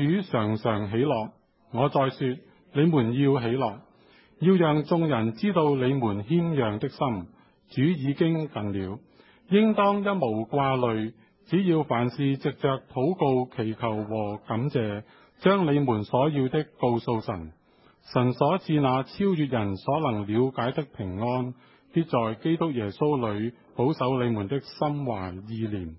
主常常喜樂。我再說，你們要喜樂，要讓眾人知道你們謙讓的心。主已經近了，應當一無掛慮，只要凡事藉着禱告、祈求和感謝，將你們所要的告訴神。神所賜那超越人所能了解的平安，必在基督耶穌裏保守你們的心懷意念。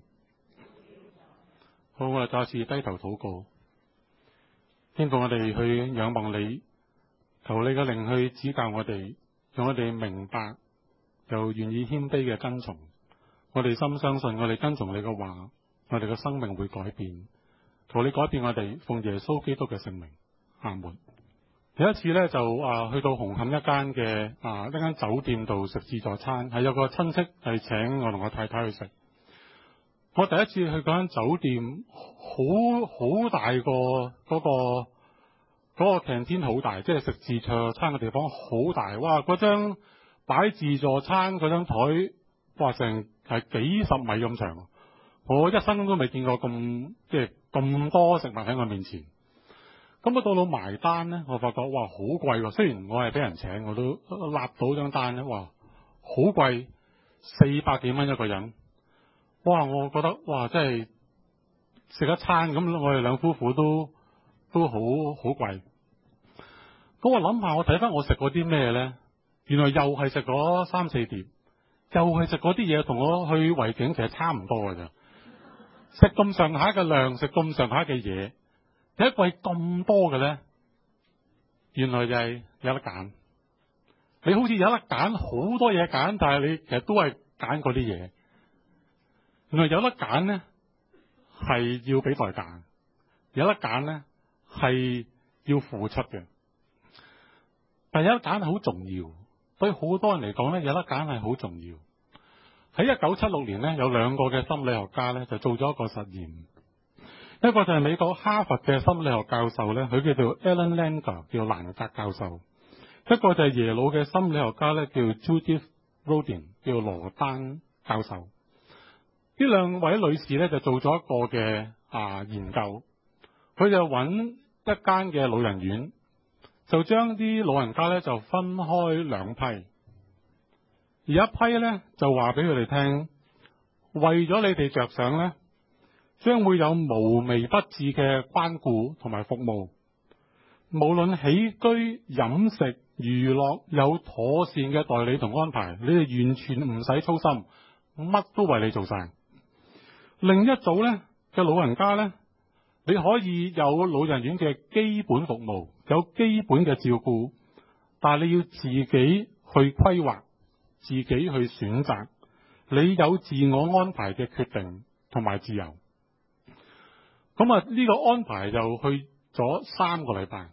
好，我哋再次低頭禱告，天父，我哋去仰望你，求你嘅靈去指教我哋，讓我哋明白又願意謙卑嘅跟從。我哋深相信，我哋跟從你嘅話，我哋嘅生命會改變。求你改變我哋，奉耶穌基督嘅聖名，阿門。有一次呢，就去到紅磡一間酒店度食自助餐，係有個親戚係請我同我太太去食。我第一次去嗰間酒店，好大個嗰個 canteen 好大，即係食自助餐嘅地方好大。哇！嗰張擺自助餐嗰張台，哇，成係幾十米咁長。我一生都未見過咁多食物喺我面前。咁到到埋單呢，我發覺哇，好貴喎！雖然我係俾人請，我都立到張單咧，哇，好貴，400幾蚊一個人。哇！我覺得哇，真係食一餐咁，我哋兩夫婦都好貴。咁我諗下，我睇翻我食過啲咩呢？原來又係食咗3-4碟，又係食嗰啲嘢，同我去維景其實差唔多㗎咋。食咁上下嘅量，食咁上下嘅嘢，點解貴咁多嘅呢？原來就係有得揀。你好似有得揀好多嘢揀，但係你其實都係揀嗰啲嘢。原來有得揀呢，係要俾代價；有得揀呢，係要付出嘅。但係有得揀係好重要，對好多人嚟講呢，有得揀係好重要。喺1976年呢，有2個嘅心理學家呢，就做咗一個實驗。一個就係美國哈佛嘅心理學教授呢，佢叫做 Alan Langer， 叫蘭格教授。一個就係耶魯嘅心理學家呢，叫 Judith Rodin， 叫羅丹教授。呢2位女士呢，就做咗一個嘅研究，佢就揾一間嘅老人院，就將啲老人家呢，就分開2批，而一批呢，就話俾佢哋聽，為咗你哋着想呢，將會有無微不至嘅關顧同埋服務，無論起居飲食娛樂有妥善嘅代理同安排，你哋完全唔使操心，乜都為你做晒。另一組呢嘅老人家呢，你可以有老人院嘅基本服務，有基本嘅照顧，但係你要自己去規劃，自己去選擇，你有自我安排嘅決定同埋自由。咁呢個安排就去咗3個禮拜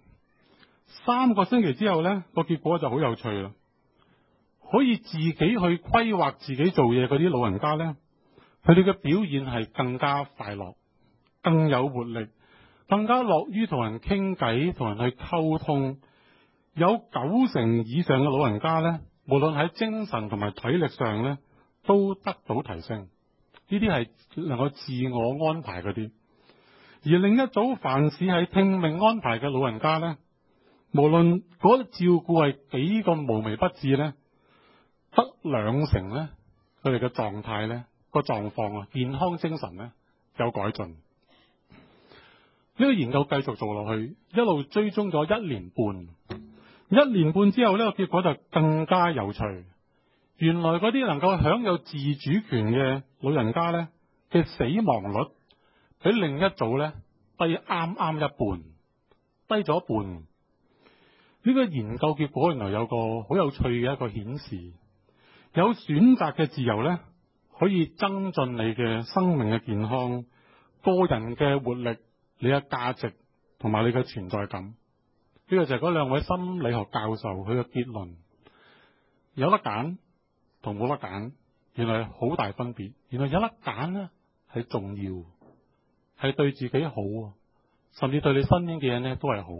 ，3個星期之後呢，個結果就好有趣啦。可以自己去規劃自己做嘢嗰啲老人家呢，佢哋嘅表現係更加快樂，更有活力，更加樂於同人傾偈，同人去溝通。有90%以上嘅老人家呢，無論喺精神同埋體力上呢，都得到提升。呢啲係能夠自我安排嗰啲。而另一組凡事係聽命安排嘅老人家呢，無論嗰照顧係幾咁無微不至呢，得2成呢，佢哋嘅狀態呢，個狀況健康精神呢，有改進。呢個研究繼續做落去，一路追蹤咗1年半。1年半之後呢，個結果就更加有趣。原來嗰啲能夠享有自主權嘅老人家呢，嘅死亡率比另一組呢低啱一半，低咗一半。呢個研究結果原來有個好有趣嘅一個顯示，有選擇嘅自由呢，可以增進你嘅生命嘅健康、個人嘅活力、你嘅價值同埋你嘅存在感。呢個就係嗰2位心理學教授佢嘅結論。有得揀同冇得揀，原來好大分別。原來有得揀呢係重要，係對自己好，甚至對你身邊嘅人呢都係好。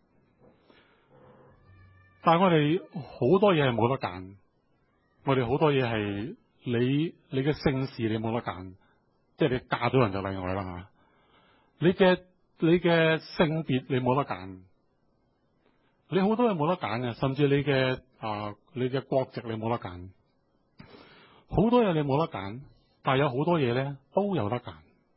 但係我哋好多嘢係冇得揀，我哋好多嘢係你嘅姓氏你冇得揀，即係你嫁咗人就例外啦嚇。你嘅你嘅性別你冇得揀，你好多嘢冇得揀嘅，甚至你嘅國籍你冇得揀，好多嘢你冇得揀，但係有好多嘢咧都有得揀。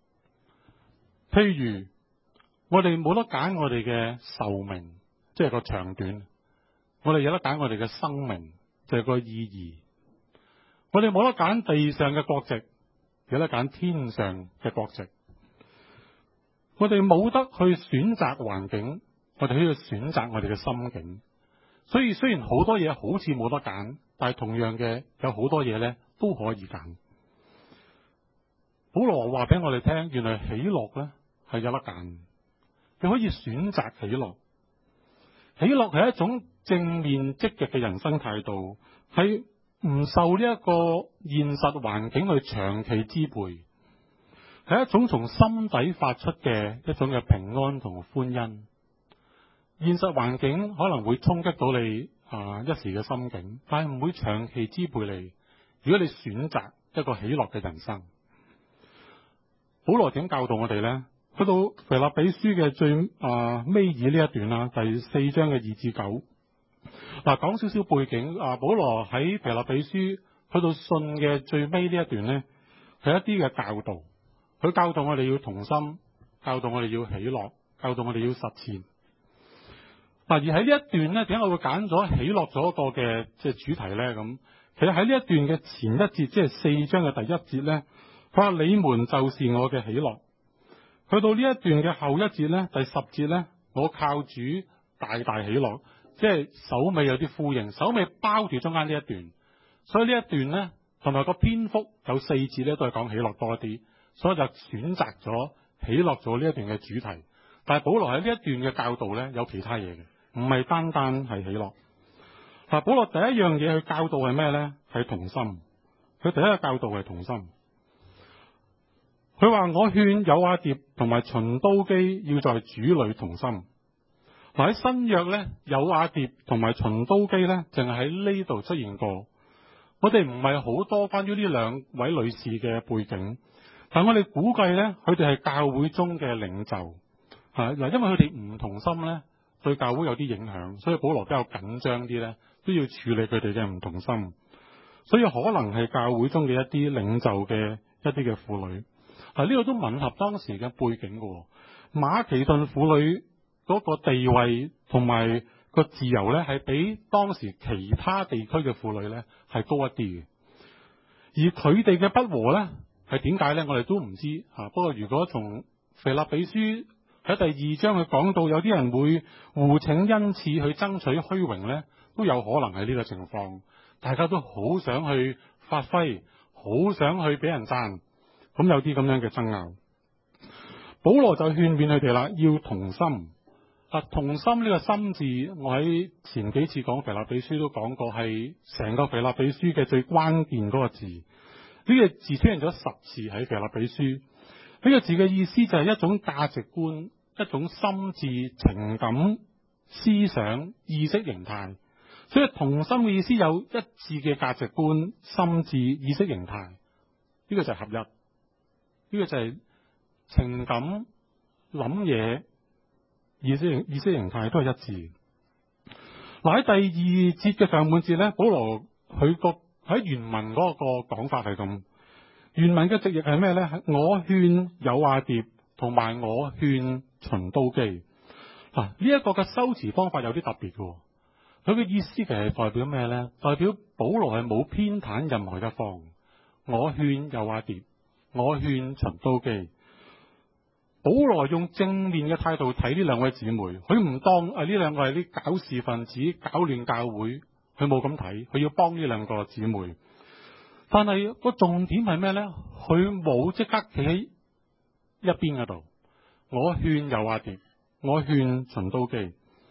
譬如我哋冇得揀我哋嘅壽命，即係個長短，我哋有得揀我哋嘅生命，就係個意義。我哋冇得揀地上嘅國籍，有得揀天上嘅國籍。我哋冇得去選擇環境，我哋可以選擇我哋嘅心境。所以雖然好多嘢好似冇得揀，但係同樣嘅有好多嘢咧都可以揀。保羅話俾我哋聽，原來喜樂咧係有得揀，你可以選擇喜樂。喜樂係一種正面積極嘅人生態度，係唔受呢一個現實環境去長期支配，係一種從心底發出嘅一種嘅平安同歡欣。現實環境可能會衝擊到你一時嘅心境，但係唔會長期支配你。如果你選擇一個喜樂嘅人生，保羅點教導我哋呢？去到腓立比書嘅最尾二呢一段啦，第4章嘅2至9。嗱，講少少背景。保羅喺腓立比書去到信嘅最尾呢一段呢，係一啲嘅教導。佢教導我哋要同心，教導我哋要喜樂，教導我哋要實踐。嗱，而喺呢一段呢，點解我會揀咗喜樂咗一個嘅主題呢？咁其實喺呢一段嘅前一節，即係4章嘅第1節呢，佢話你們就是我嘅喜樂。去到呢一段嘅後一節呢，第10節呢，我靠主大大喜樂，即係首尾有啲呼應，首尾包住中間呢一段。所以呢一段呢，同埋個篇幅有4節呢，都係講喜樂多啲，所以就選擇咗喜樂咗呢一段嘅主題。但係保羅喺呢一段嘅教導呢，有其他嘢嘅，唔係單單係喜樂。嗱，保羅第一樣嘢去教導係咩呢？係同心。佢第一個教導係同心。佢話我勸友阿蝶同埋循都基要在主裏同心。嗱，喺新約呢，友阿蝶同埋循都基呢，淨係喺呢度出現過。我哋唔係好多關於呢兩位女士嘅背景，但我哋估計呢，佢哋係教會中嘅領袖。嗱，因為佢哋唔同心呢，對教會有啲影響，所以保羅比較緊張啲呢，都要處理佢哋嘅唔同心。所以可能係教會中嘅一啲領袖嘅一啲嘅婦女。呢個都吻合當時嘅背景嘅。馬其頓婦女嗰個地位同埋個自由呢，係比當時其他地區嘅婦女呢係高一啲嘅。而佢哋嘅不和呢，係點解呢？我哋都唔知。不過如果從腓立比書喺第2章佢講到有啲人會互請恩賜去爭取虛榮呢，都有可能係呢個情況。大家都好想去發揮，好想去俾人讚。咁有啲咁樣嘅爭拗，保羅就勸勉佢哋啦，要同心。同心呢個心字，我喺前幾次講腓立比書都講過，係成個腓立比書嘅最關鍵嗰個字。呢個字出現咗10次喺腓立比書。呢個字嘅意思就係一種價值觀、一種心智、情感、思想、意識形態。所以同心嘅意思有一致嘅價值觀、心智、意識形態。呢個就係合一。呢個就係情感、諗嘢、意識形態都係一致。嗱，喺第2節嘅上半節呢，保羅佢個喺原文嗰個講法係咁。原文嘅直譯係咩呢？我勸友阿蝶同埋我勸循都基。呢一個嘅修辭方法有啲特別嘅。佢嘅意思其實代表咩呢？代表保羅係冇偏袒任何一方。我勸友阿蝶，我勸循都基。保羅用正面嘅態度睇呢兩位姊妹，佢唔當呢兩個係啲搞事分子搞亂教會，佢冇咁睇，佢要幫呢兩個姊妹。但係個重點係咩呢？佢冇即刻企喺一邊嗰度。我勸友阿蝶，我勸循都基。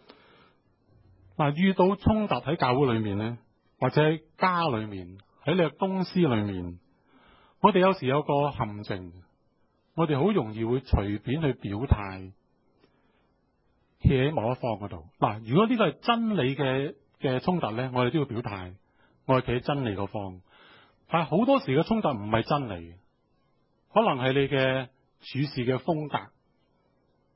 遇到衝突喺教會裏面呢，或者喺家裏面，喺你嘅公司裏面，我哋有時有個陷阱，我哋好容易會隨便去表態，企喺某一方嗰度。如果呢個係真理嘅衝突呢，我哋都要表態，我哋企喺真理嗰方。但係好多時嘅衝突唔係真理，可能係你嘅處事嘅風格，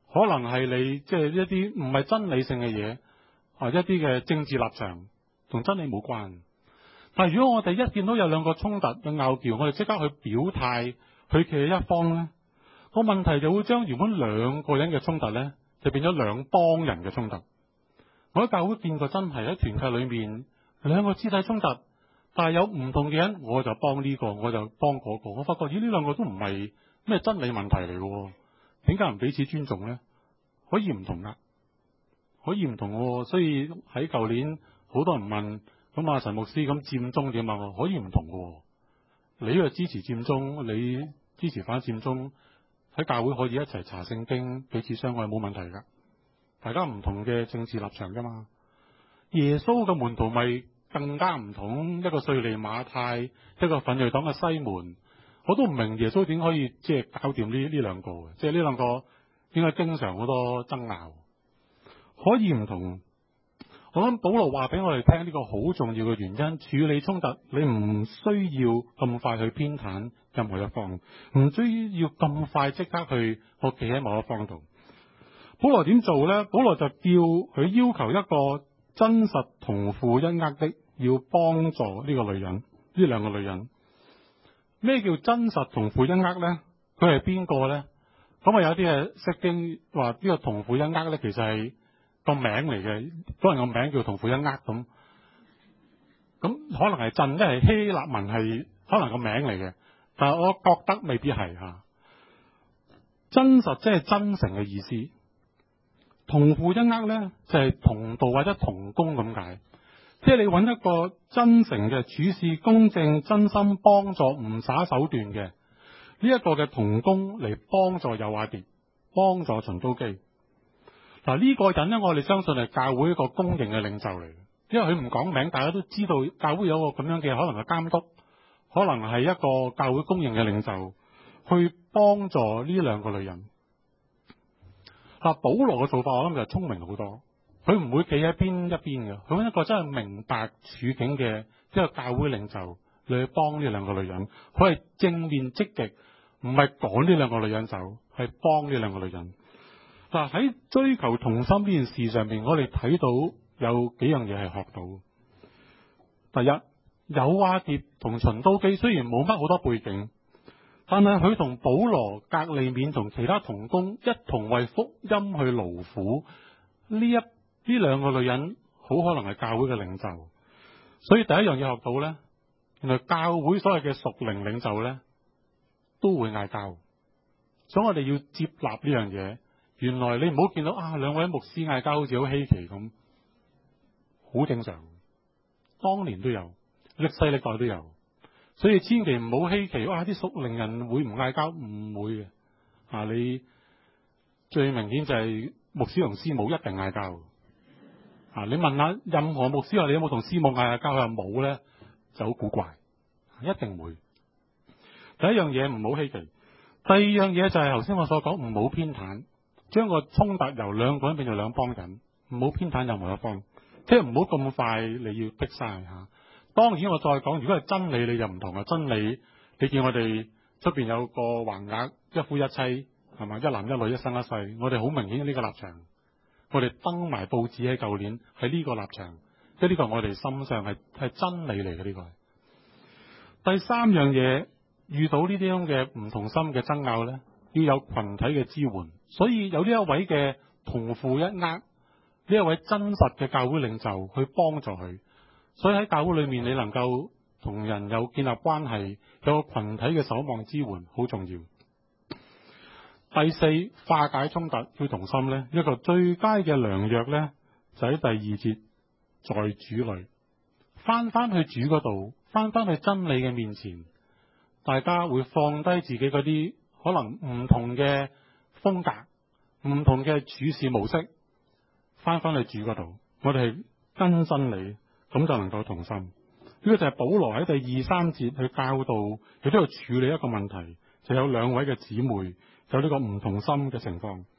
可能係你即係一啲唔係真理性嘅嘢，一啲嘅政治立場同真理冇關。但係如果我哋一見到有兩個衝突嘅拗撬，我哋即刻去表態，去企喺一方咧，個問題就會將原本兩個人嘅衝突咧，就變咗兩幫人嘅衝突。我喺教會見過真係喺團契裏面兩個肢體衝突，但係有唔同嘅人，我就幫呢個，我就幫嗰個。我發覺呢兩個都唔係咩真理問題嚟嘅，點解唔彼此尊重咧？可以唔同噶，可以唔同。所以喺舊年好多人問，咁阿陳牧師咁佔中點啊？可以唔同嘅。你又支持佔中，你支持反佔中，喺教會可以一齊查聖經，彼此相愛冇問題噶。大家唔同嘅政治立場噶嘛。耶穌嘅門徒咪更加唔同，一個稅吏馬太，一個奮銳黨嘅西門。我都唔明耶穌點可以即係搞掂呢兩個嘅，即係呢兩個應該經常好多爭拗，可以唔同。我諗保羅話俾我哋聽呢個好重要嘅原因，處理衝突你唔需要咁快去偏袒任何一方，唔需要咁快即刻去我企喺某一方度。保羅點做呢？保羅就叫佢要求一個真實同負一軛的，要幫助呢個女人，呢兩個女人。咩叫真實同負一軛呢？佢係邊個呢？咁啊有啲係釋經話呢個同負一軛呢，其實係個名嚟嘅，嗰人個名叫同負一軛咁。咁可能係真，即係希臘文係可能個名嚟嘅，但係我覺得未必係吓。真實即係真誠嘅意思，同負一軛呢，就係同道或者同工咁解。即係你揾一個真誠嘅處事公正、真心幫助、唔耍手段嘅呢一個嘅同工嚟幫助友阿蝶，幫助循都基。嗱，呢個人呢，我哋相信係教會一個公認嘅領袖嚟嘅，因為佢唔講名，大家都知道教會有個咁樣嘅可能係監督，可能係一個教會公認嘅領袖去幫助呢兩個女人。嗱，保羅嘅做法我諗就聰明好多。佢唔會企喺邊一邊嘅，佢揾一個真係明白處境嘅一個教會領袖嚟去幫呢兩個女人。佢係正面積極，唔係趕呢兩個女人走，係幫呢兩個女人。嗱，喺追求同心呢件事上面，我哋睇到有幾樣嘢係學到。第一，友阿蝶同循都基雖然冇乜好多背景，但係佢同保羅、革利免同其他同工一同為福音去勞苦。呢兩個女人好可能係教會嘅領袖，所以第一樣嘢學到呢，原來教會所謂嘅屬靈領袖呢都會嗌交，所以我哋要接納呢樣嘢。原來你唔好見到兩位牧師嗌交好似好稀奇咁，好正常，當年都有，歷世歷代都有，所以千祈唔好稀奇，啲屬靈人會唔嗌交？唔會嘅。你最明顯就係牧師同師母一定嗌交。你問下任何牧師話你有冇同師母嗌交？佢話冇咧，就好古怪，一定會。第一樣嘢唔好稀奇，第二樣嘢就係頭先我所講，唔好偏袒，將個衝突由兩個人變做兩幫人，唔好偏袒任何一方，即係唔好咁快你要逼晒吓。當然我再講，如果係真理你就唔同啦。真理你見我哋出邊有個橫額，一夫一妻係嘛，一男一女一生一世，我哋好明顯呢個立場。我哋登埋報紙喺舊年喺呢個立場，即係呢個我哋心上係真理嚟嘅。呢個係第三樣嘢，遇到呢啲咁嘅唔同心嘅爭拗呢，要有群體嘅支援。所以有呢一位嘅同負一軛，呢一位真實嘅教會領袖去幫助佢。所以喺教會裏面，你能夠同人有建立關係，有個群體嘅守望支援，好重要。第四，化解衝突要同心呢，一個最佳嘅良藥呢，就喺第二節，在主裏翻去主嗰度，翻去真理嘅面前，大家會放低自己嗰啲可能唔同嘅風格、唔同嘅處事模式，翻去主嗰度，我哋係跟真理，咁就能夠同心。呢個就係保羅喺第二三節去教導，亦都要處理一個問題，就有兩位嘅姊妹有呢個唔同心嘅情況。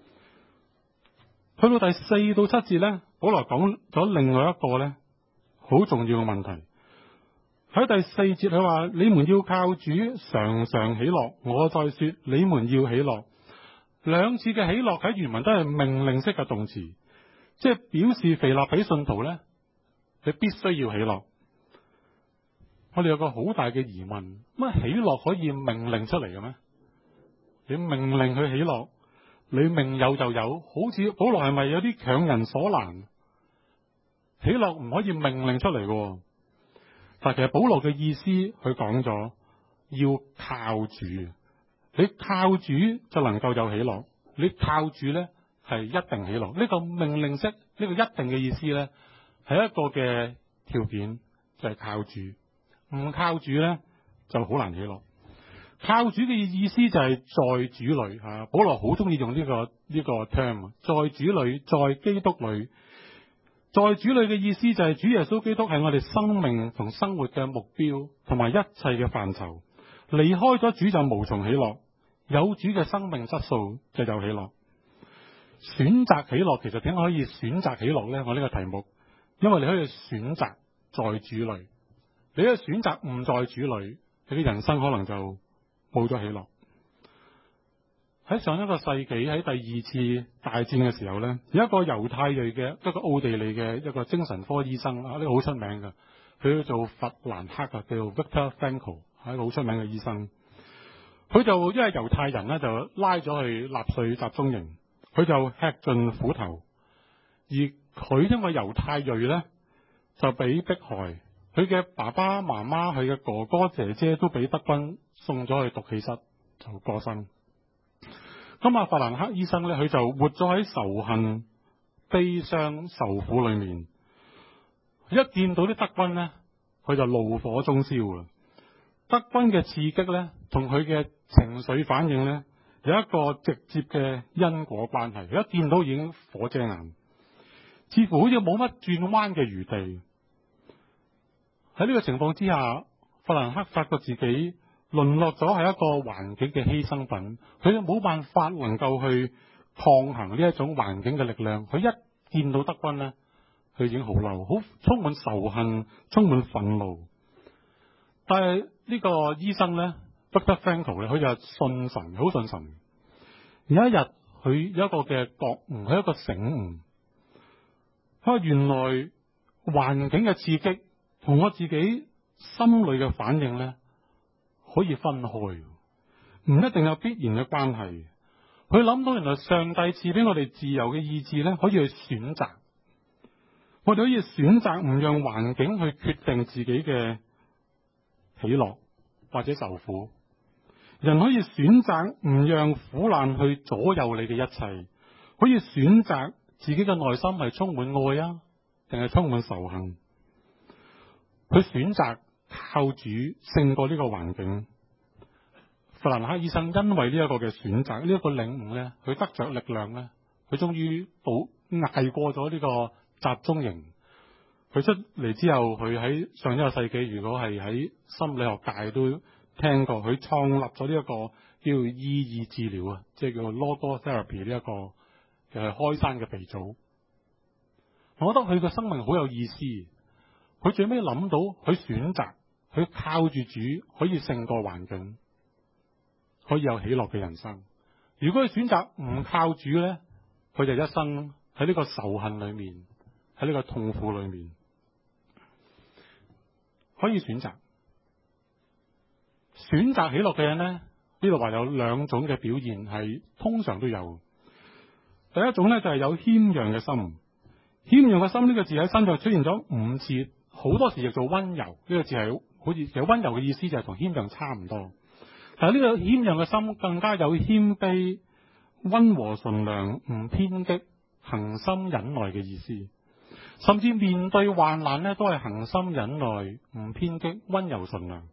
去到第4到7節呢，保羅講咗另外一個呢好重要嘅問題。喺第4節佢話：你們要靠主常常喜樂。我再說，你們要喜樂。 兩次嘅喜樂喺原文都係命令式嘅動詞，即係表示腓立比信徒呢，你必須要喜樂。我哋有個好大嘅疑問，乜喜樂可以命令出嚟嘅咩？你命令佢喜樂，你命有就有，好似保羅係咪有啲強人所難？喜樂唔可以命令出嚟嘅。但其實保羅嘅意思，佢講咗要靠主，你靠主就能夠有喜樂，你靠主呢係一定喜樂。呢個命令式，呢個一定嘅意思呢，係一個嘅條件，就係靠主。唔靠主呢，就好難喜樂。靠主嘅意思就係在主裏吓，保羅好中意用呢個 term， 在主裏，在基督裏。在主裏嘅意思就係主耶穌基督係我哋生命同生活嘅目標同埋一切嘅範疇。離開咗主就無從喜樂，有主嘅生命質素就有喜樂。選擇喜樂，其實點解可以選擇喜樂呢？我呢個題目，因為你可以選擇在主裏，你一選擇唔在主裏，你嘅人生可能就冇咗喜樂。喺上一個世紀，喺第二次大戰嘅時候呢，有一個猶太裔嘅一個奧地利嘅一個精神科醫生啊，呢個好出名嘅，佢叫做弗蘭克啊，叫做 Viktor Frankl， 係一個好出名嘅醫生。佢就因為猶太人呢，就拉咗去納粹集中營，佢就吃盡苦頭。而佢因為猶太裔呢，就俾迫害，佢嘅爸爸媽媽、佢嘅哥哥姐姐都俾德軍送咗去毒氣室就過身。咁阿弗蘭克醫生咧，佢就活咗喺仇恨、悲傷、受苦裏面。一見到啲德軍咧，佢就怒火中燒啊！德軍嘅刺激咧，同佢嘅情緒反應咧，有一個直接嘅因果關係。佢一見到已經火遮眼，似乎好似冇乜轉彎嘅餘地。喺呢個情況之下，弗蘭克發覺自己淪落咗係一個環境嘅犧牲品，佢冇辦法能夠去抗衡呢一種環境嘅力量。佢一見到德軍呢，佢已經好嬲，好充滿仇恨，充滿憤怒。但係呢個醫生呢 Viktor Frankl 咧，佢就信神，好信神。有一日，佢有一個嘅覺悟，佢一個醒悟，佢話原來環境嘅刺激同我自己心裏嘅反應呢，可以分開，唔一定有必然嘅關係。佢諗到原來上帝賜俾我哋自由嘅意志咧，可以去選擇。我哋可以選擇唔讓環境去決定自己嘅喜樂或者受苦。人可以選擇唔讓苦難去左右你嘅一切，可以選擇自己嘅內心係充滿愛啊，定係充滿仇恨。佢選擇靠主勝過呢個環境。弗蘭克醫生因為呢一個嘅選擇，呢一個領悟呢，佢得着力量呢，佢終於捱過咗呢個集中營。佢出嚟之後，佢喺上一個世紀，如果係喺心理學界都聽過，佢創立咗呢一個叫意義治療啊，即係叫 logotherapy 呢一個開山嘅鼻祖。我覺得佢嘅生命好有意思。佢最尾諗到，佢選擇，佢靠住主可以勝過環境，可以有喜樂嘅人生。如果佢選擇唔靠主呢，佢就一生喺呢個仇恨裏面，喺呢個痛苦裏面。可以選擇喜樂嘅人呢，呢度話有兩種嘅表現係通常都有。第一種呢，就係有謙讓嘅心。謙讓嘅心呢個字喺新約出現咗5次。好多時譯做溫柔，呢個字係好似其實溫柔嘅意思就係同謙讓差唔多，但係呢個謙讓嘅心更加有謙卑、溫和順良、唔偏激、恒心忍耐嘅意思。甚至面對患難呢，都係恒心忍耐、唔偏激、溫柔順良。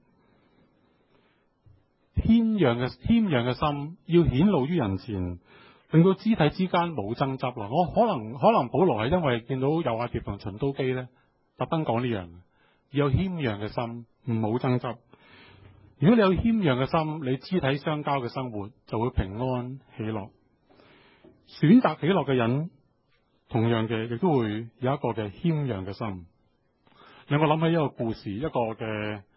謙讓嘅心要顯露於人前，令到肢體之間冇爭執啦。我可能保羅係因為見到有阿蝶同秦都基呢，特登講呢樣，要有謙讓嘅心，唔好爭執。如果你有謙讓嘅心，你肢體相交嘅生活就會平安喜樂。選擇喜樂嘅人，同樣嘅亦都會有一個嘅謙讓嘅心。令我諗起一個故事，一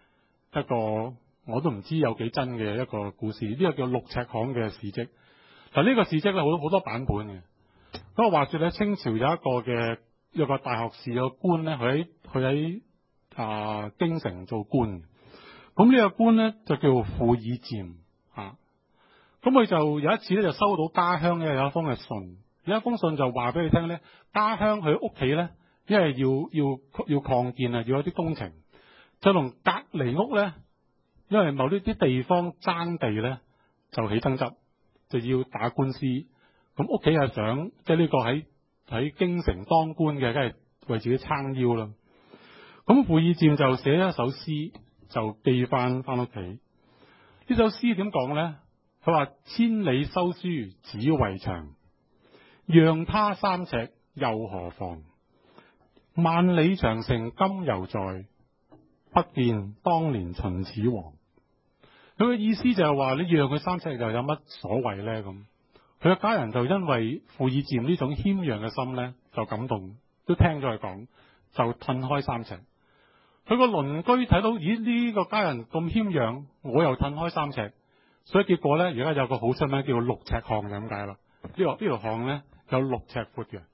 個我都唔知有幾真嘅一個故事。呢個叫6尺巷嘅事蹟。 嗱，呢個事蹟咧好多版本嘅。咁啊，話說咧，清朝有個大學士有個官咧，佢喺京城做官。咁呢個官咧就叫傅爾漸啊。咁佢就有一次咧就收到家鄉咧有一封嘅信，有一封信就話俾佢聽咧，家鄉佢屋企咧，因為要擴建啊，要有啲工程，就同隔離屋咧，因為某啲地方爭地咧，就起爭執，就要打官司。咁屋企係想，即係呢個喺京城當官嘅，梗係為自己撐腰啦。咁傅爾漸就寫咗一首詩，就寄翻屋企。呢首詩點講咧？佢話：千里修書只為牆，讓他三尺又何妨？萬里長城今猶在，不見當年秦始皇。佢嘅意思就係話，你讓佢三尺又有乜所謂咧？咁佢嘅家人就因為傅爾漸呢種謙讓嘅心咧，就感動，都聽咗佢講，就褪開三尺。佢個鄰居睇到，咦，呢個家人咁謙讓，我又褪開三尺，所以結果咧，而家有個好出名叫6尺巷就咁解啦。呢條巷咧有6尺闊嘅。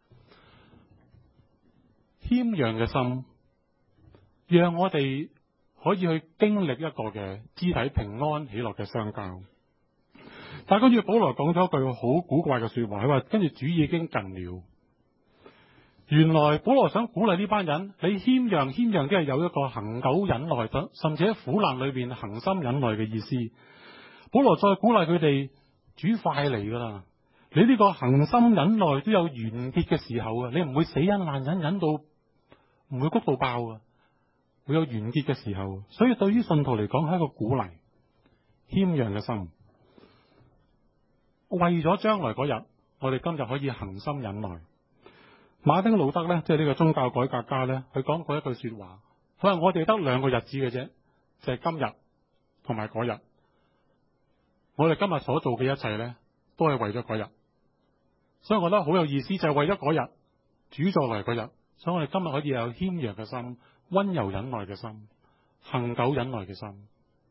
謙讓嘅心，讓我哋可以去經歷一個嘅肢體平安喜樂嘅相交。但係跟住保羅講咗一句好古怪嘅說話，佢話跟住主已經近了。原來保羅想鼓勵呢班人，你謙讓，即係有一個恒久忍耐，甚至喺苦難裏邊恒心忍耐嘅意思。保羅再鼓勵佢哋，主快嚟噶啦，你呢個恒心忍耐都有完結嘅時候啊！你唔會死忍爛忍到唔會谷到爆啊，會有完結嘅時候。所以對於信徒嚟講係一個鼓勵，謙讓嘅心，為咗將來嗰日，我哋今日可以恒心忍耐。馬丁路德咧，即係呢個宗教改革家咧，佢講過一句說話，佢話我哋得2個日子嘅啫，就係今日同埋嗰日。我哋今日所做嘅一切咧，都係為咗嗰日。所以我覺得好有意思，就係為咗嗰日，主再嚟嗰日。所以我哋今日可以有謙讓嘅心、溫柔忍耐嘅心、恒久忍耐嘅心。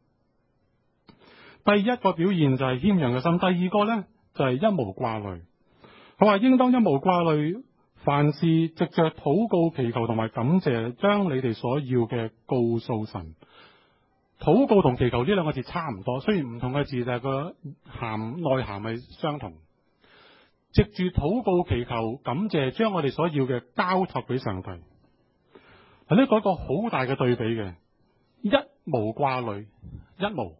第一個表現就係謙讓嘅心，第二個咧就係一無掛慮。佢話應當一無掛慮。凡事藉着禱告、祈求同埋感謝，將你哋所要嘅告訴神。禱告同祈求呢2個字差唔多，雖然唔同嘅字，但係個內涵係相同。藉住禱告、祈求、感謝，將我哋所要嘅交託俾上帝。嗱，呢個一個好大嘅對比嘅，一無掛慮，一無。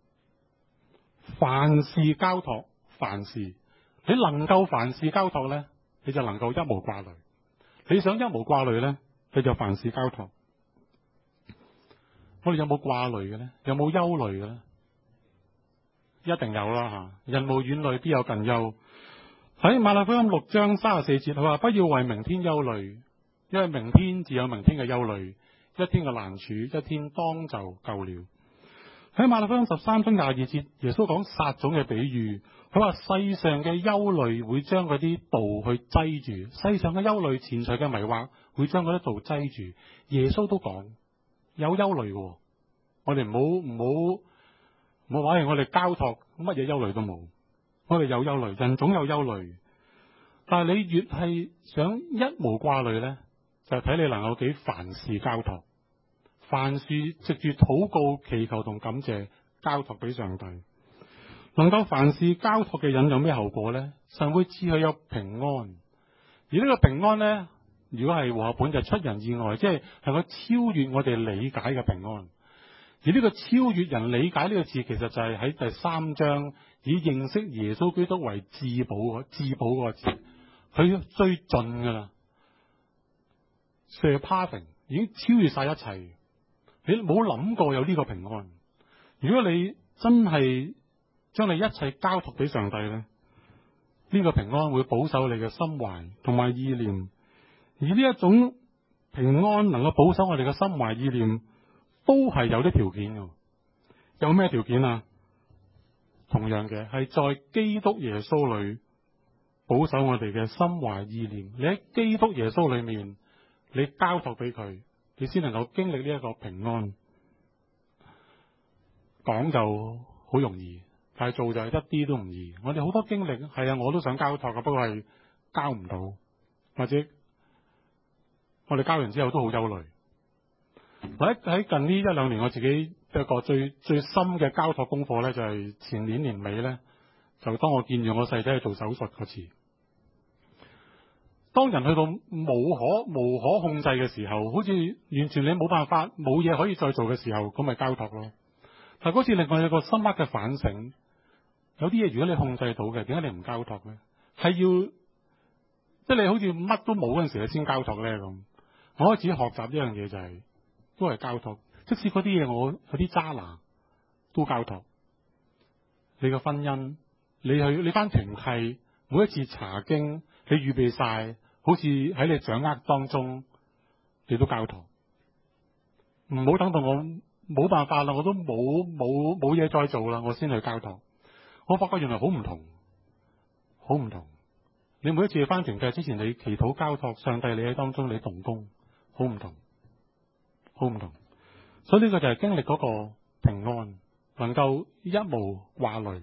凡事交託，凡事你能夠凡事交託咧，你就能夠一無掛慮。你想一無掛慮咧，你就凡事交託。我哋有冇掛慮嘅咧？有冇憂慮嘅咧？一定有啦吓！人無遠慮，必有近憂。喺馬太福音6章34節，佢話：不要為明天憂慮，因為明天自有明天嘅憂慮，一天嘅難處，一天當就夠了。喺馬太福音13章22節，耶穌講撒種嘅比喻。佢話世上嘅憂慮會將嗰啲道去擠住，世上嘅憂慮、錢財嘅迷惑會將嗰啲道擠住。耶穌都講有憂慮嘅，我哋唔好話係我哋交託乜嘢憂慮都冇，我哋有憂慮，人總有憂慮。但係你越係想一無掛慮咧，就睇你能夠幾凡事交託，凡事藉住禱告、祈求同感謝交託俾上帝。能夠凡事交託嘅人有咩後果呢？神會賜佢有平安，而呢個平安呢，如果係和合本就出人意外，即係能夠超越我哋理解嘅平安。而呢個超越人理解呢個字，其實就係喺第3章以認識耶穌基督為至寶嗰個字，佢最盡噶啦，surpassing 已經超越晒一切。你冇諗過有呢個平安。如果你真係將你一切交託俾上帝咧，呢個平安會保守你嘅心懷同埋意念。而呢一種平安能夠保守我哋嘅心懷意念，都係有啲條件嘅。有咩條件啊？同樣嘅係在基督耶穌裏保守我哋嘅心懷意念。你喺基督耶穌裏面，你交託俾佢，你先能夠經歷呢一個平安。講就好容易， 但係做就係一啲都唔易。我哋好多經歷係啊，我都想交託嘅，不過係交唔到，或者我哋交完之後都好憂慮。喺近呢一兩年，我自己一個最深嘅交託功課咧，就係前年年尾咧，就當我見住我細仔去做手術嗰次。當人去到無可控制嘅時候，好似完全你冇辦法，冇嘢可以再做嘅時候，咁咪交託咯。但係嗰次另外有個深刻嘅反省，有啲嘢如果你控制到嘅，點解你唔交託咧？係要即係你好似乜都冇嗰陣時，你先交託咧咁。我開始學習一樣嘢就係都係交託，即使嗰啲嘢我有啲揸拿都交託。你個婚姻，你翻團契，每一次查經，你預備晒，好似喺你掌握當中，你都交託。唔好等到我冇辦法啦，我都冇嘢再做啦，我先去交託。我發覺原來好唔同，好唔同。你每一次翻團契之前，你祈禱交託上帝，你喺當中你同工，好唔同，好唔同。所以呢個就係經歷嗰個平安，能夠一無掛慮。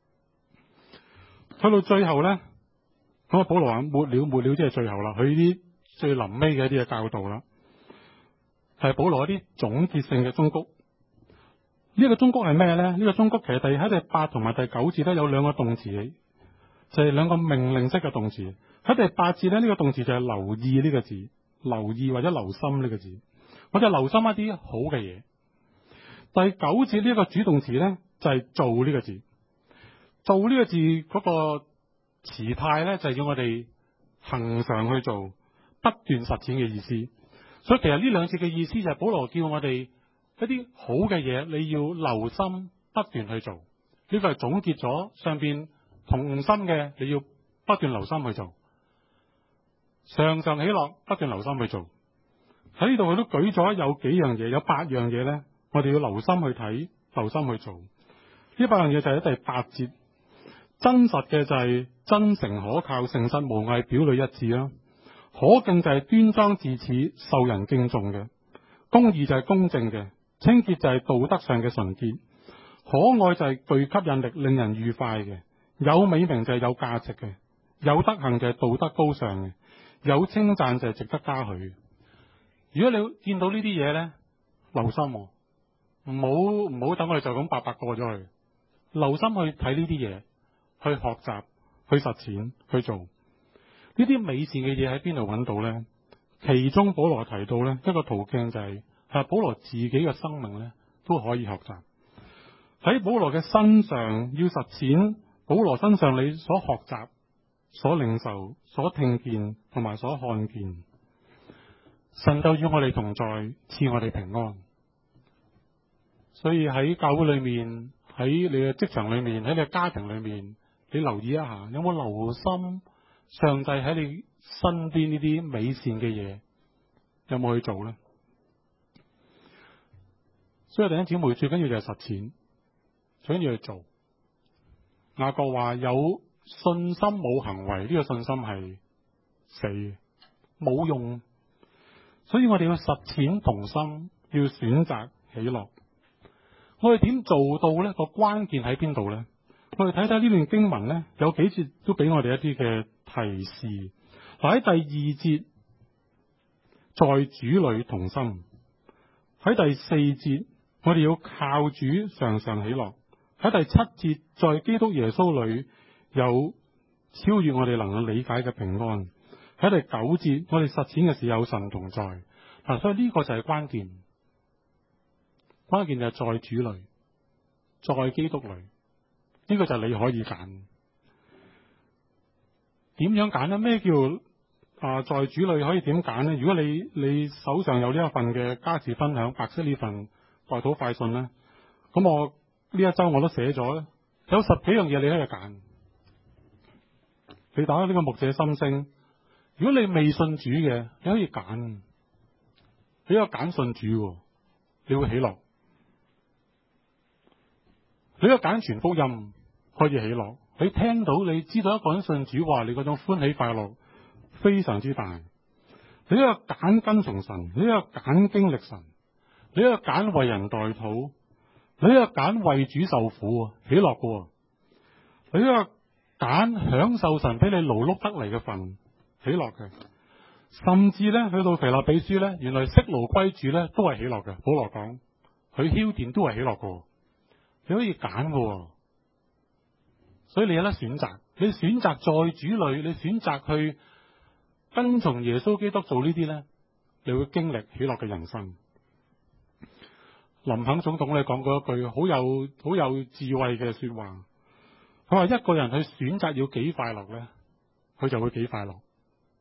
去到最後咧，咁啊保羅話末了，即係最後啦。佢啲最臨尾嘅一啲嘅教導啦，係保羅一啲總結性嘅忠告。呢個忠告係咩咧？呢個忠告其實喺第8同埋第9節咧有兩個動詞，就係兩個命令式嘅動詞。喺第8節咧，呢個動詞就係留意呢個字，留意或者留心呢個字，或者留心一啲好嘅嘢。第9節呢個主動詞咧就係做呢個字，做呢個字嗰個詞態咧就係要我哋恆常去做，不斷實踐嘅意思。所以其實呢兩節嘅意思就係保羅叫我哋一啲好嘅嘢，你要留心不斷去做。呢個係總結咗上邊同心嘅，你要不斷留心去做。常常喜樂，不斷留心去做。喺呢度佢都舉咗有幾樣嘢，有8樣嘢咧，我哋要留心去睇，留心去做。呢8樣嘢就係喺第8節，真實嘅就係真誠可靠、誠實無偽、表裏一致啦。可敬就係端莊自恃、受人敬重嘅。公義就係公正嘅。清潔就係道德上嘅純潔。可愛就係具吸引力、令人愉快嘅。有美名就係有價值嘅。有德行就係道德高尚嘅。有稱讚就係值得嘉許。如果你見到呢啲嘢咧，留心喎，唔好等我哋就咁白白過咗去。留心去睇呢啲嘢，去學習，去實踐，去做。呢啲美善嘅嘢喺邊度揾到咧？其中保羅提到咧，一個途徑就係保羅自己嘅生命咧都可以學習。喺保羅嘅身上要實踐，保羅身上你所學習、所領受、所聽見同埋所看見，神就與我哋同在，賜我哋平安。所以喺教會裏面，喺你嘅職場裏面，喺你嘅家庭裏面，你留意一下，有冇留心上帝喺你身邊呢啲美善嘅嘢，有冇去做呢？所以弟兄姊妹，最緊要就係實踐，最緊要去做。雅各話有信心冇行為，呢個信心係死嘅，冇用。所以我哋要實踐同心，要選擇喜樂。我哋點做到呢？個關鍵喺邊度呢？我哋睇睇呢段經文呢，有幾節都俾我哋一啲嘅提示。喺第2節，在主裏同心；喺第4節，我哋要靠主常常喜樂；喺第7節，在基督耶穌裏有超越我哋能夠理解嘅平安；喺第9節，我哋實踐嘅時候有神同在。所以呢個就係關鍵，關鍵就係在主裏，在基督裏。呢個就係你可以揀。點樣揀呢？咩叫在主裏可以點揀呢？如果你手上有呢一份嘅家事分享，白色呢份代禱快訊呢，咁我呢一周我都寫咗，有10幾樣嘢你可以揀。你打開呢個牧者心聲，如果你未信主嘅，你可以揀。你有揀信主，你會喜樂。你有揀傳福音，可以喜樂。你聽到你知道一個人信主話，你嗰種歡喜快樂非常之大。你有揀跟從神，你有揀經歷神，你有揀為人代禱，你有揀為主受苦，喜樂嘅。 你呢個揀享受神俾你勞碌得嚟嘅份喜樂嘅，甚至咧去到腓立比書咧，原來息勞歸主咧都係喜樂嘅。保羅講佢澆奠都係喜樂嘅，你可以揀嘅，所以你有得選擇。你選擇在主裏，你選擇去跟從耶穌基督做呢啲咧，你會經歷喜樂嘅人生。林肯總統你講過一句好有智慧嘅說話，佢話一個人去選擇要幾快樂咧，佢就會幾快樂。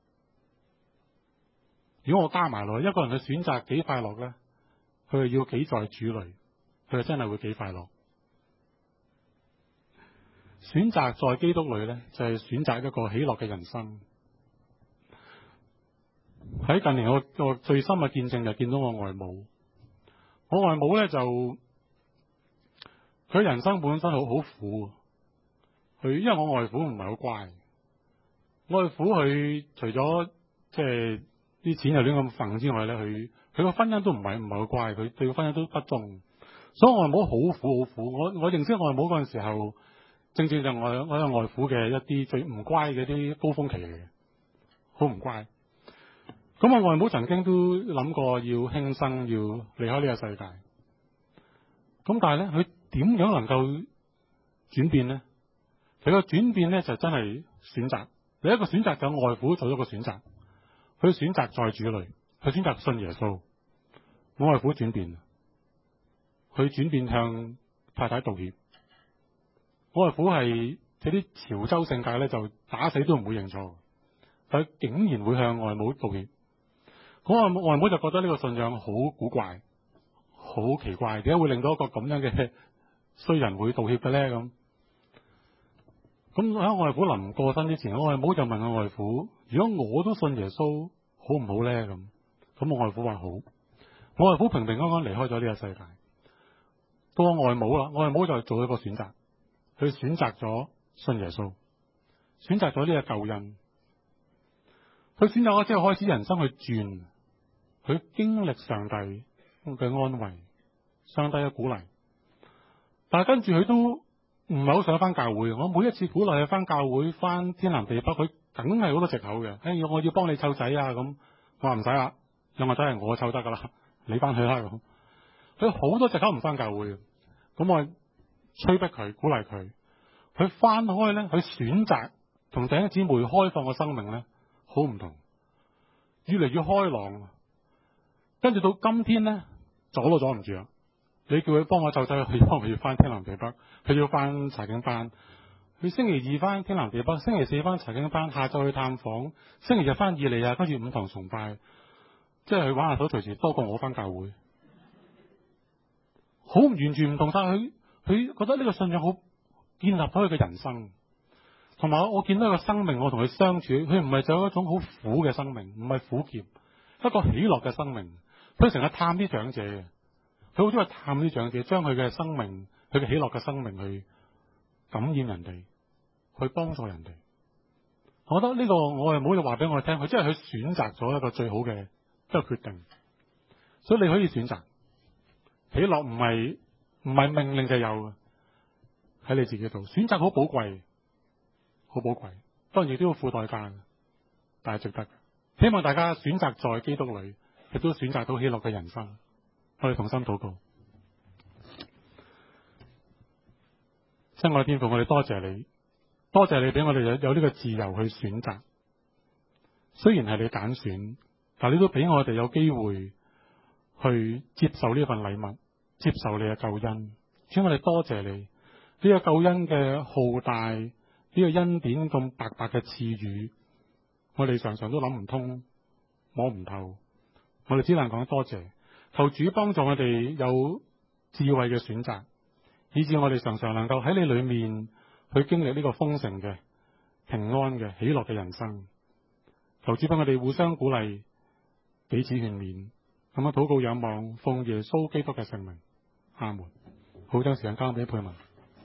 如果我加埋落去，一個人去選擇幾快樂咧，佢係要幾在主裏，佢就真係會幾快樂。選擇在基督裏咧，就係選擇一個喜樂嘅人生。喺近年我最深嘅見證就見到我外母。我外母咧就佢人生本身好苦，佢因為我外父唔係好乖，外父佢除咗即係啲錢又亂咁揈之外咧，佢個婚姻都唔係好乖，佢對個婚姻都不忠，所以我外母好苦好苦。我認識我外母嗰陣時候，正正就我外父嘅一啲最唔乖嘅啲高峰期嚟嘅，好唔乖。咁我外母曾經都諗過要輕生，要離開呢個世界。咁但係咧，佢點樣能夠轉變呢？佢個轉變咧就真係選擇。第一個選擇就外父做咗個選擇，佢選擇在主裏，佢選擇信耶穌。我外父轉變，佢轉變向太太道歉。我外父係啲潮州性格咧，就打死都唔會認錯，佢竟然會向外母道歉。我外母就覺得呢個信仰好古怪，好奇怪，點解會令到一個咁樣嘅衰人會道歉嘅咧？咁喺我外父臨過身之前，我外母就問我外父：如果我都信耶穌，好唔好咧？咁我外父話好。我外父平平安安離開咗呢個世界。到我外母啦，我外母就做咗一個選擇，佢選擇咗信耶穌，選擇咗呢個救恩。佢選擇咗之後，開始人生去轉。佢經歷上帝嘅安慰，上帝嘅鼓勵，但係跟住佢都唔係好想翻教會。我每一次鼓勵佢翻教會，翻天南地北，佢梗係好多藉口嘅。我要幫你湊仔啊，咁我話唔使啦，兩個仔係我湊得噶啦，你翻去啦咁。佢好多藉口唔翻教會，咁我催逼佢，鼓勵佢。佢翻開咧，佢選擇同弟兄姊妹開放嘅生命咧，好唔同，越嚟越開朗。跟住到今天咧，阻都阻唔住啦。你叫佢幫我湊仔，佢幫佢要翻天南地北，佢要翻查經班。佢星期二翻天南地北，星期四翻查經班，下晝去探訪，星期日翻以利亞，跟住五堂崇拜，即係佢玩下手隨時多過我翻教會，好完全唔同晒。佢覺得呢個信仰好建立咗佢嘅人生，同埋我見到佢嘅生命，我同佢相處，佢唔係就有一種好苦嘅生命，唔係苦澀，一個喜樂嘅生命。佢成日探啲長者嘅，佢好中意探啲長者，將佢嘅生命，佢嘅喜樂嘅生命去感染人哋，去幫助人哋。我覺得呢個我係冇就話俾我聽，佢真係佢選擇咗一個最好嘅一個決定。所以你可以選擇喜樂，唔係命令就有嘅，喺你自己度選擇，好寶貴，好寶貴。當然亦都要付代價嘅，但係值得。希望大家選擇在基督裏，亦都選擇到喜樂嘅人生。我哋同心禱告。親愛嘅天父，我哋多謝你，多謝你俾我哋有呢個自由去選擇。雖然係你揀選，但你都俾我哋有機會去接受呢份禮物，接受你嘅救恩。主，我哋多謝你呢個救恩嘅浩大，呢個恩典咁白白嘅賜予，我哋常常都諗唔通，摸唔透。我哋只能講多謝，求主幫助我哋有智慧嘅選擇，以致我哋常常能夠喺你裏面去經歷呢個豐盛嘅平安嘅喜樂嘅人生。求主幫我哋互相鼓勵，彼此勸勉，咁樣禱告仰望，奉耶穌基督嘅聖名，阿門。好，將時間交俾佩文。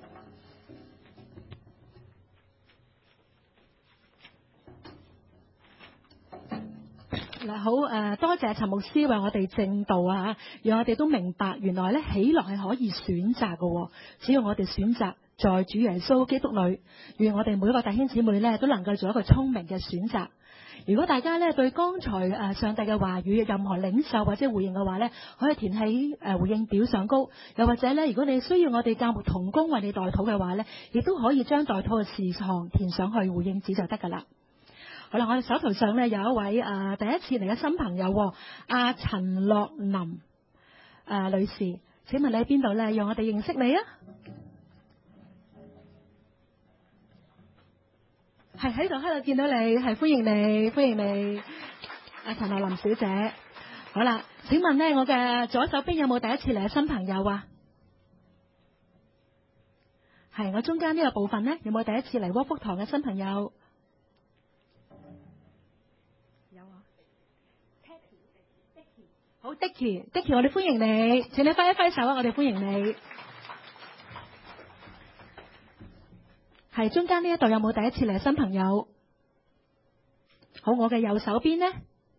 嗱，好多謝陳牧師為我哋證道啊，讓我哋都明白原來咧喜樂係可以選擇嘅，只要我哋選擇在主耶穌基督裏。願我哋每一個弟兄姊妹咧都能夠做一個聰明嘅選擇。如果大家咧對剛才上帝嘅話語有任何領受或者回應嘅話咧，可以填喺回應表上高。又或者咧，如果你需要我哋教牧同工為你代禱嘅話咧，亦都可以將代禱嘅事項填上去回應紙就得噶啦。好啦，我哋手頭上咧有一位第一次嚟嘅新朋友，阿陳樂琳女士，請問你喺邊度咧？讓我哋認識你啊！係喺度見到你，係歡迎你，阿陳樂琳小姐。好啦，請問咧，我嘅左手邊有冇第一次嚟嘅新朋友啊？係我中間呢個部分咧，有冇第一次嚟窩福堂嘅新朋友？有啊。好 ，Dicky，我哋歡迎你，請你揮一揮手啊！我哋歡迎你。係中間呢一度有冇第一次嚟嘅新朋友？好，我嘅右手邊呢？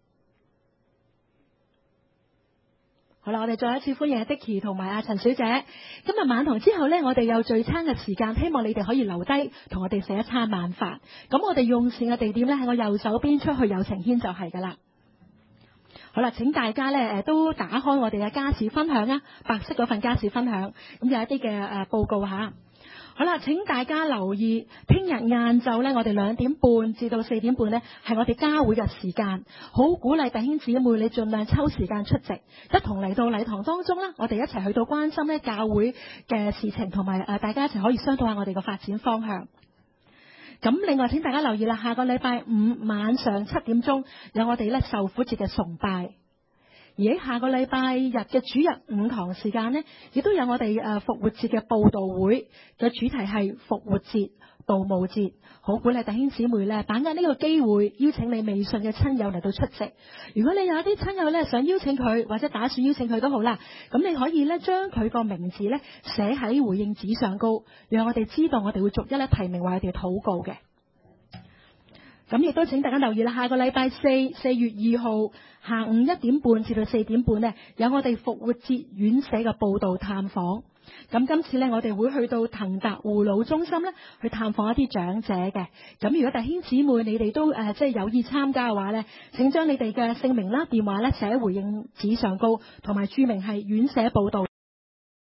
好啦，我哋再一次歡迎阿 Dicky 同埋阿陳小姐。今日晚堂之後呢，我哋有聚餐嘅時間，希望你哋可以留低同我哋食一餐晚飯。咁我哋用膳嘅地點呢，喺我右手邊出去右晴軒就係噶啦。好啦，請大家呢都打開我哋嘅家事分享啊，白色嗰份家事分享，咁有一啲嘅報告吓。好啦，請大家留意，聽日晏晝呢，我哋2點半至到4點半呢，係我哋家會嘅時間，好鼓勵弟兄姊妹你盡量抽時間出席，一同嚟到禮堂當中啦，我哋一齊去到關心呢教會嘅事情，同埋大家一齊可以商討下我哋嘅發展方向。咁另外請大家留意啦，下個禮拜5晚上7點鐘有我哋呢受苦節嘅崇拜。而喺下個禮拜日嘅主日午堂時間呢，亦都有我哋復活節嘅佈道會嘅主題係復活節、盜墓節，好鼓勵弟兄姊妹呢，把握呢個機會，邀請你未信嘅親友嚟到出席。如果你有一啲親友呢，想邀請佢，或者打算邀請佢都好啦，咁你可以呢將佢個名字呢寫喺回應紙上高，讓我哋知道我哋會逐一呢提名為佢哋禱告嘅。咁亦都請大家留意啦，下個禮拜4月2號下午1點半至到4點半呢，有我哋復活節院舍嘅報道探訪。咁今次呢，我哋會去到騰達護老中心呢，去探訪一啲長者嘅。咁如果弟兄姊妹你哋都即係有意參加嘅話呢，請將你哋嘅姓名啦、電話呢寫喺回應紙上高，同埋注明係院舍報道。